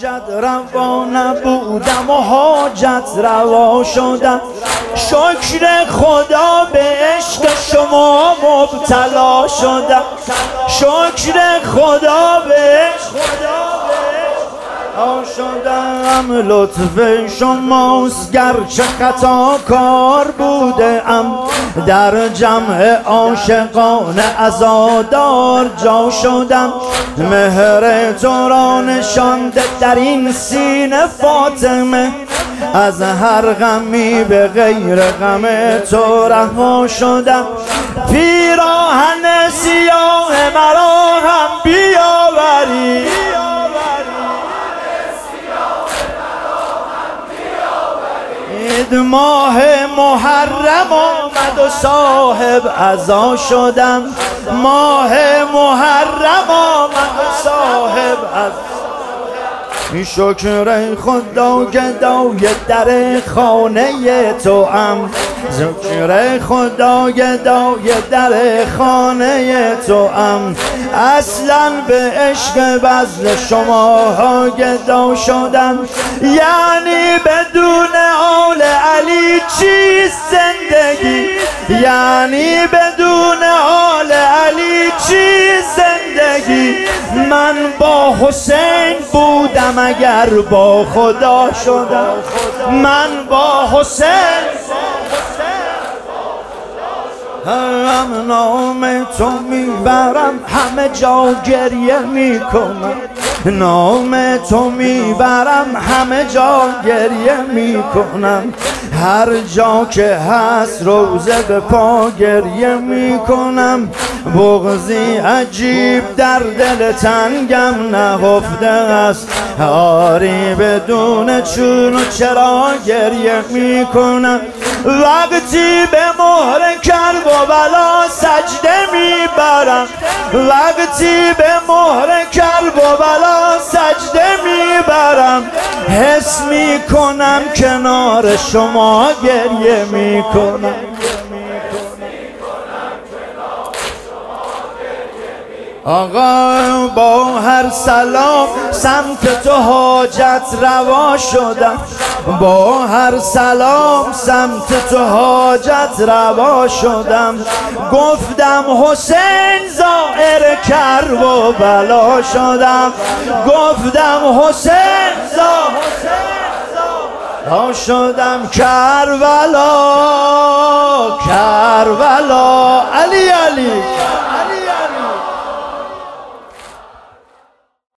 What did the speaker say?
حاجت روا نبودم و حاجت روا شدم. شکر خدا به عشق شما مبتلا شدم. شکر خدا به عشق شدم. لطف شماست گرچه خطا کار بودم، در جمع عاشقان عزادار جا شدم. مهر تو را نشانده در این سینه فاطمه، از هر غمی به غیر غم تو رها شدم. پیراهن سیاه مرا هم بیاوری، ماه محرم آمد و صاحب عزا شدم. ماه محرم آمد و صاحب عزا. شکر خدا گدای در خانه تو ام. شکر خدا گدای در خانه تو ام. اصلا به عشق بذل شما ها گدا شدم. یعنی بدون آل علی چیست زندگی؟ یعنی بدون آل علی چیست زندگی؟ من با حسین بودم اگر با خدا شدم. من با حسین هم نام تو میبرم، همه جا گریه میکنم. نام تو میبرم، همه جا گریه میکنم. هر جا که هست روزه به پا گریه میکنم. بغضی عجیب در دل تنگم نهفته است. آری بدون چون و چرا گریه میکنم. وقتی به مهر کرب و بلا سجده میبرم. وقتی به مهر کرب و بلا سجده میبرم. حس میکنم کنار شما گریه میکنم. آقا با هر سلام سمت تو حاجت روا شدم. با هر سلام سمت تو حاجت روا شدم. گفتم حسین زائر کرب و بلا شدم. گفتم حسین زائر شدم. کربلا کربلا علی علی